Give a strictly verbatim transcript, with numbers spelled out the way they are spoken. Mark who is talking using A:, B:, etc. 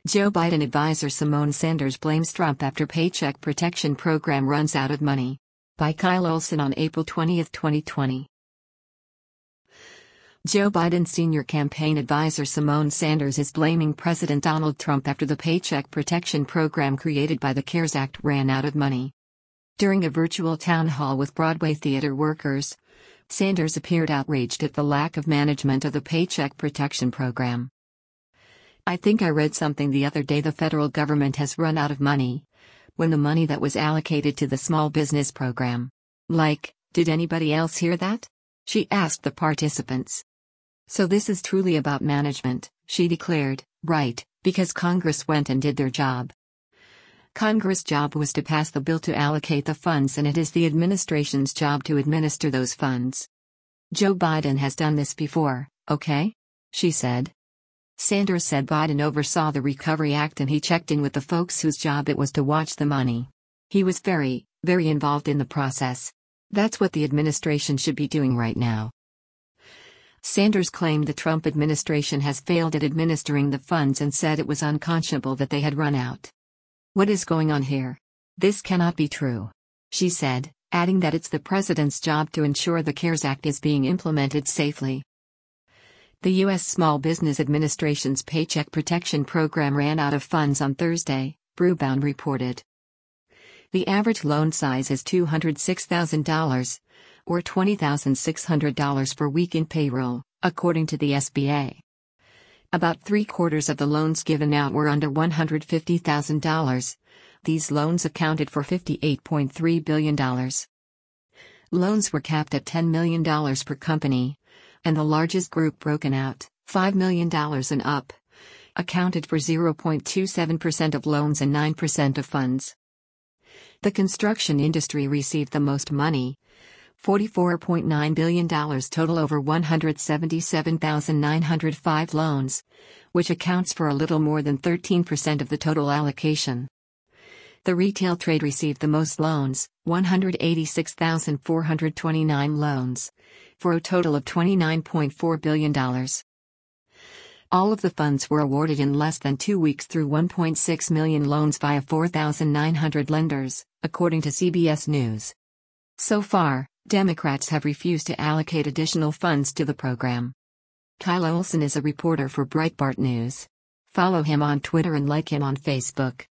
A: Joe Biden advisor Simone Sanders blames Trump after Paycheck Protection Program runs out of money. By Kyle Olson on April twentieth, twenty twenty. Joe Biden's senior campaign advisor Simone Sanders is blaming President Donald Trump after the Paycheck Protection Program created by the CARES Act ran out of money. During a virtual town hall with Broadway theater workers, Sanders appeared outraged at the lack of management of the Paycheck Protection Program. "I think I read something the other day the federal government has run out of money. When the money that was allocated to the small business program. Like, did anybody else hear that?" she asked the participants. "So this is truly about management," she declared. "Right, because Congress went and did their job. Congress' job was to pass the bill to allocate the funds, and it is the administration's job to administer those funds. Joe Biden has done this before, okay?" she said. Sanders said Biden oversaw the Recovery Act and he checked in with the folks whose job it was to watch the money. He was very, very involved in the process. That's what the administration should be doing right now. Sanders claimed the Trump administration has failed at administering the funds and said it was unconscionable that they had run out. "What is going on here? This cannot be true," she said, adding that it's the president's job to ensure the CARES Act is being implemented safely. The U S Small Business Administration's Paycheck Protection Program ran out of funds on Thursday, Brewbound reported. The average loan size is two hundred six thousand dollars, or twenty thousand six hundred dollars per week in payroll, according to the S B A. About three-quarters of the loans given out were under one hundred fifty thousand dollars. These loans accounted for fifty-eight point three billion dollars. Loans were capped at ten million dollars per company, and the largest group broken out, five million dollars and up, accounted for zero point two seven percent of loans and nine percent of funds. The construction industry received the most money, forty-four point nine billion dollars total over one hundred seventy-seven thousand nine hundred five loans, which accounts for a little more than thirteen percent of the total allocation. The retail trade received the most loans, one hundred eighty-six thousand four hundred twenty-nine loans, for a total of twenty-nine point four billion dollars. All of the funds were awarded in less than two weeks through one point six million loans via four thousand nine hundred lenders, according to C B S News. So far, Democrats have refused to allocate additional funds to the program. Kyle Olson is a reporter for Breitbart News. Follow him on Twitter and like him on Facebook.